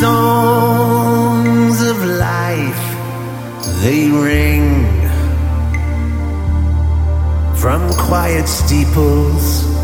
songs of life, they ring from quiet steeples